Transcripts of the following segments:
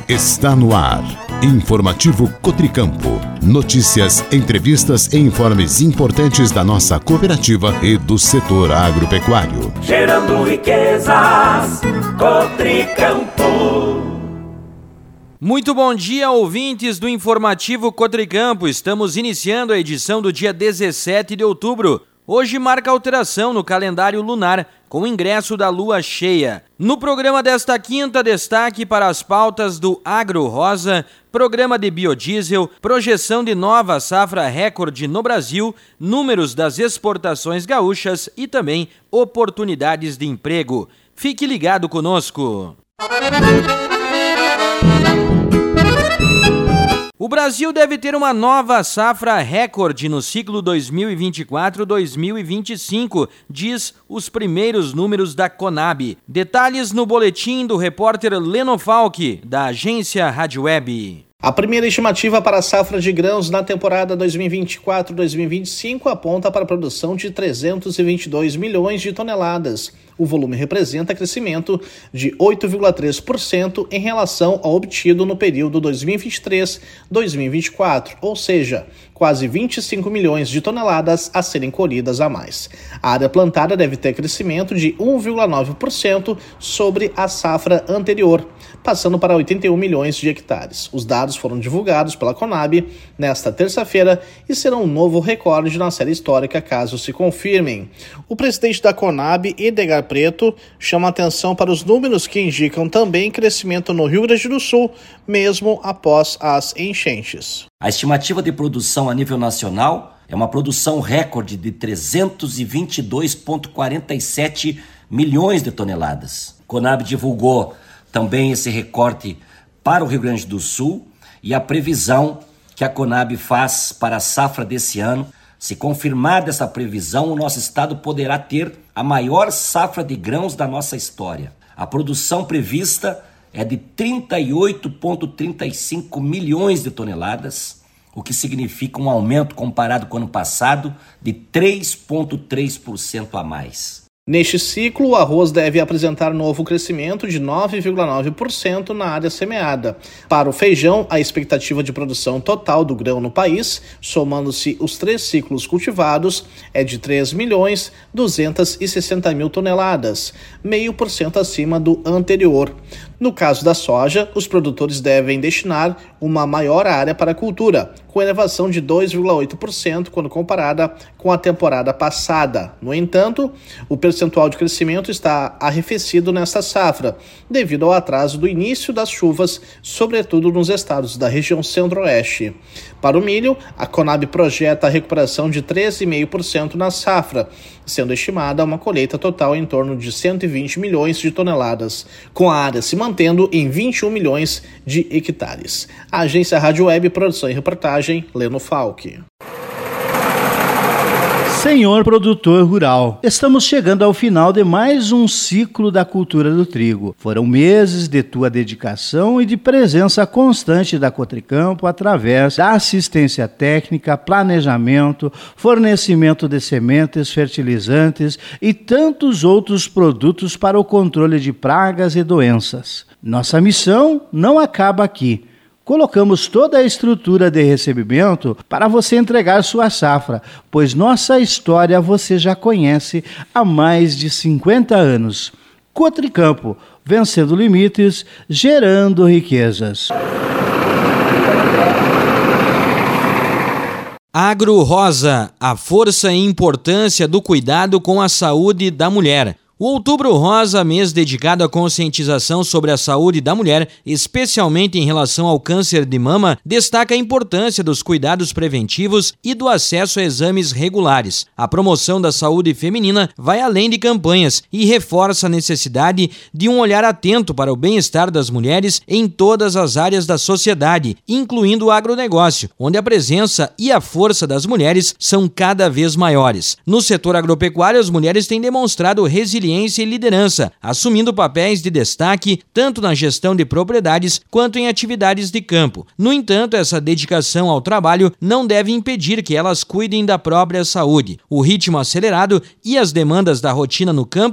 Está no ar. Informativo Cotricampo. Notícias, entrevistas e informes importantes da nossa cooperativa e do setor agropecuário. Gerando riquezas, Cotricampo. Muito bom dia, ouvintes do Informativo Cotricampo. Estamos iniciando a edição do dia 17 de outubro. Hoje marca alteração no calendário lunar, com o ingresso da lua cheia. No programa desta quinta, destaque para as pautas do Agro Rosa, programa de biodiesel, projeção de nova safra recorde no Brasil, números das exportações gaúchas e também oportunidades de emprego. Fique ligado conosco. O Brasil deve ter uma nova safra recorde no ciclo 2024-2025, diz os primeiros números da Conab. Detalhes no boletim do repórter Leno Falck, da agência Rádio Web. A primeira estimativa para a safra de grãos na temporada 2024-2025 aponta para a produção de 322 milhões de toneladas. O volume representa crescimento de 8,3% em relação ao obtido no período 2023-2024, ou seja, quase 25 milhões de toneladas a serem colhidas a mais. A área plantada deve ter crescimento de 1,9% sobre a safra anterior, passando para 81 milhões de hectares. Os dados foram divulgados pela Conab nesta terça-feira e serão um novo recorde na série histórica caso se confirmem. O presidente da Conab, Edgar Preto, chama atenção para os números que indicam também crescimento no Rio Grande do Sul, mesmo após as enchentes. A estimativa de produção a nível nacional é uma produção recorde de 322,47 milhões de toneladas. A Conab divulgou também esse recorte para o Rio Grande do Sul e a previsão que a Conab faz para a safra desse ano. Se confirmar dessa previsão, o nosso estado poderá ter a maior safra de grãos da nossa história. A produção prevista é de 38,35 milhões de toneladas, o que significa um aumento comparado com o ano passado de 3,3% a mais. Neste ciclo, o arroz deve apresentar novo crescimento de 9,9% na área semeada. Para o feijão, a expectativa de produção total do grão no país, somando-se os 3 ciclos cultivados, é de 3.260.000 toneladas, 0,5% acima do anterior. No caso da soja, os produtores devem destinar uma maior área para a cultura, com elevação de 2,8% quando comparada com a temporada passada. No entanto, o percentual de crescimento está arrefecido nesta safra, devido ao atraso do início das chuvas, sobretudo nos estados da região centro-oeste. Para o milho, a Conab projeta a recuperação de 13,5% na safra, sendo estimada uma colheita total em torno de 120 milhões de toneladas, com a área se mantendo em 21 milhões de hectares. A agência Rádio Web, produção e reportagem, Leno Falck. Senhor produtor rural, estamos chegando ao final de mais um ciclo da cultura do trigo. Foram meses de tua dedicação e de presença constante da Cotricampo através da assistência técnica, planejamento, fornecimento de sementes, fertilizantes e tantos outros produtos para o controle de pragas e doenças. Nossa missão não acaba aqui. Colocamos toda a estrutura de recebimento para você entregar sua safra, pois nossa história você já conhece há mais de 50 anos. Cotricampo, vencendo limites, gerando riquezas. Agro Rosa, a força e importância do cuidado com a saúde da mulher. O Outubro Rosa, mês dedicado à conscientização sobre a saúde da mulher, especialmente em relação ao câncer de mama, destaca a importância dos cuidados preventivos e do acesso a exames regulares. A promoção da saúde feminina vai além de campanhas e reforça a necessidade de um olhar atento para o bem-estar das mulheres em todas as áreas da sociedade, incluindo o agronegócio, onde a presença e a força das mulheres são cada vez maiores. No setor agropecuário, as mulheres têm demonstrado resiliência e liderança, assumindo papéis de destaque tanto na gestão de propriedades quanto em atividades de campo. No entanto, essa dedicação ao trabalho não deve impedir que elas cuidem da própria saúde. O ritmo acelerado e as demandas da rotina no campo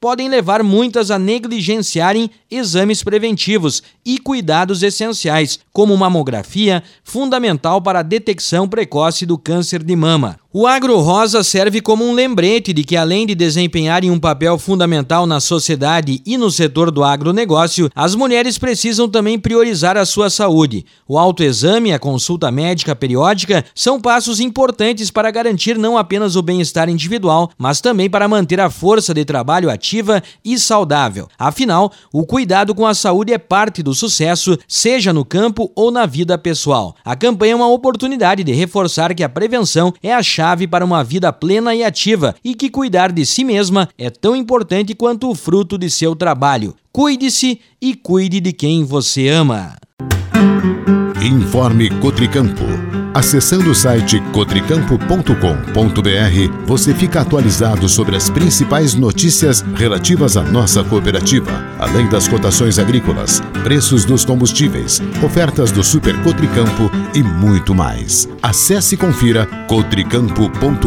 podem levar muitas a negligenciarem exames preventivos e cuidados essenciais, como mamografia, fundamental para a detecção precoce do câncer de mama. O Agro Rosa serve como um lembrete de que, além de desempenharem um papel fundamental na sociedade e no setor do agronegócio, as mulheres precisam também priorizar a sua saúde. O autoexame e a consulta médica periódica são passos importantes para garantir não apenas o bem-estar individual, mas também para manter a força de trabalho ativa e saudável. Afinal, o cuidado com a saúde é parte do sucesso, seja no campo ou na vida pessoal. A campanha é uma oportunidade de reforçar que a prevenção é a chave para uma vida plena e ativa e que cuidar de si mesma é tão importante quanto o fruto de seu trabalho. Cuide-se e cuide de quem você ama. Informe Cotricampo. Acessando o site cotricampo.com.br, você fica atualizado sobre as principais notícias relativas à nossa cooperativa, além das cotações agrícolas, preços dos combustíveis, ofertas do Super Cotricampo e muito mais. Acesse e confira cotricampo.com.br.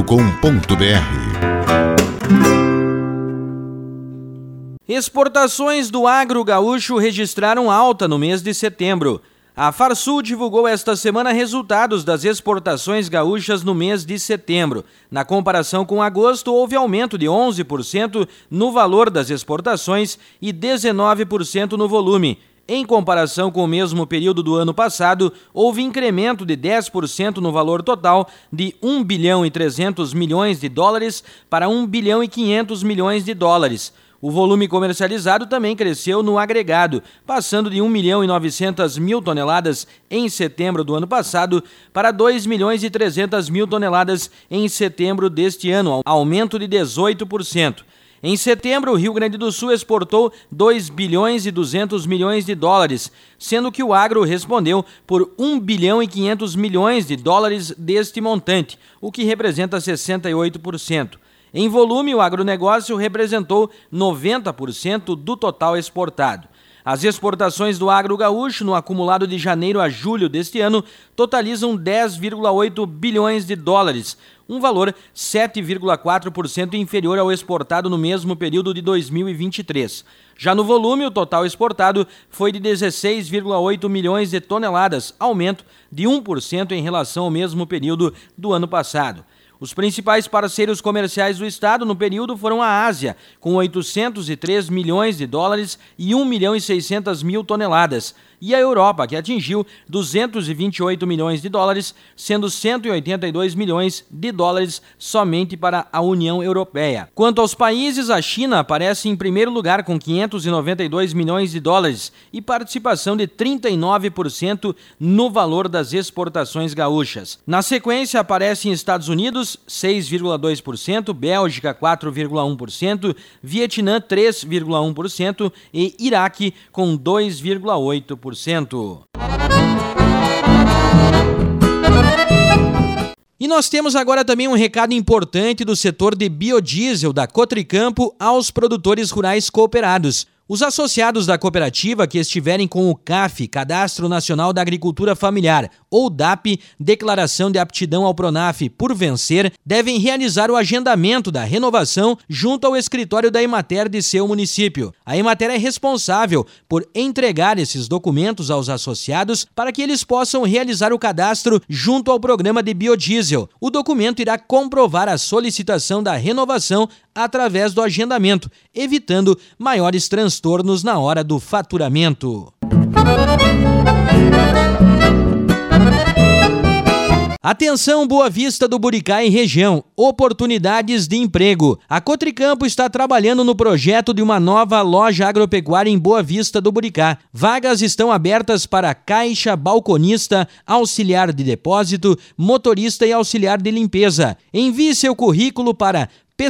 Exportações do agro gaúcho registraram alta no mês de setembro. A Farsul divulgou esta semana resultados das exportações gaúchas no mês de setembro. Na comparação com agosto, houve aumento de 11% no valor das exportações e 19% no volume. Em comparação com o mesmo período do ano passado, houve incremento de 10% no valor total de 1 bilhão e 300 milhões de dólares para 1 bilhão e 500 milhões de dólares. O volume comercializado também cresceu no agregado, passando de 1 milhão e 900 mil toneladas em setembro do ano passado para 2 milhões e 300 mil toneladas em setembro deste ano, aumento de 18%. Em setembro, o Rio Grande do Sul exportou 2 bilhões e 200 milhões de dólares, sendo que o agro respondeu por 1 bilhão e 500 milhões de dólares deste montante, o que representa 68%. Em volume, o agronegócio representou 90% do total exportado. As exportações do agro gaúcho no acumulado de janeiro a julho deste ano totalizam 10,8 bilhões de dólares, um valor 7,4% inferior ao exportado no mesmo período de 2023. Já no volume, o total exportado foi de 16,8 milhões de toneladas, aumento de 1% em relação ao mesmo período do ano passado. Os principais parceiros comerciais do estado no período foram a Ásia, com 803 milhões de dólares e 1 milhão e 600 mil toneladas, e a Europa, que atingiu 228 milhões de dólares, sendo 182 milhões de dólares somente para a União Europeia. Quanto aos países, a China aparece em primeiro lugar com 592 milhões de dólares e participação de 39% no valor das exportações gaúchas. Na sequência, aparecem Estados Unidos, 6,2%, Bélgica, 4,1%, Vietnã, 3,1% e Iraque, com 2,8%. E nós temos agora também um recado importante do setor de biodiesel da Cotricampo aos produtores rurais cooperados. Os associados da cooperativa que estiverem com o CAF, Cadastro Nacional da Agricultura Familiar, ou DAP, Declaração de Aptidão ao Pronaf, por vencer, devem realizar o agendamento da renovação junto ao escritório da Emater de seu município. A Emater é responsável por entregar esses documentos aos associados para que eles possam realizar o cadastro junto ao programa de biodiesel. O documento irá comprovar a solicitação da renovação através do agendamento, evitando maiores transtornos na hora do faturamento. Atenção, Boa Vista do Buricá e região, oportunidades de emprego. A Cotricampo está trabalhando no projeto de uma nova loja agropecuária em Boa Vista do Buricá. Vagas estão abertas para caixa, balconista, auxiliar de depósito, motorista e auxiliar de limpeza. Envie seu currículo para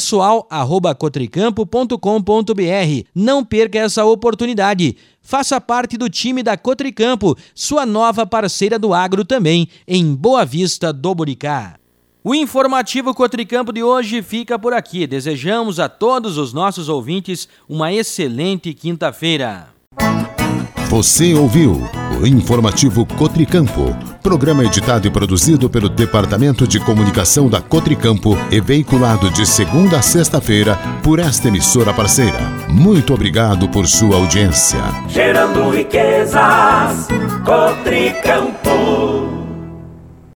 pessoal@cotricampo.com.br. Não perca essa oportunidade. Faça parte do time da Cotricampo, sua nova parceira do agro também, em Boa Vista do Buricá. O informativo Cotricampo de hoje fica por aqui. Desejamos a todos os nossos ouvintes uma excelente quinta-feira. Você ouviu o Informativo Cotricampo, programa editado e produzido pelo Departamento de Comunicação da Cotricampo e veiculado de segunda a sexta-feira por esta emissora parceira. Muito obrigado por sua audiência. Gerando riquezas, Cotricampo.